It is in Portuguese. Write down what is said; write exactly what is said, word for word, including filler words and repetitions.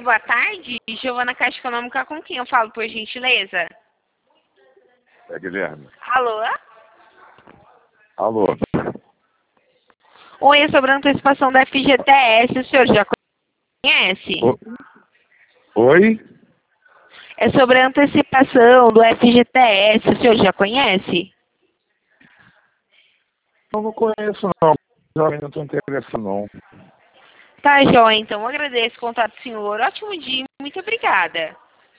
Oi, boa tarde. Giovana Caixa Econômica, com quem eu falo, por gentileza? É Guilherme. Alô? Alô? Oi, é sobre a antecipação da F G T S, o senhor já conhece? O... Oi? É sobre a antecipação do F G T S, o senhor já conhece? Eu não conheço não, jovem, não estou interessado não. Tá, joia, então. Eu agradeço o contato do senhor. Ótimo dia, muito obrigada.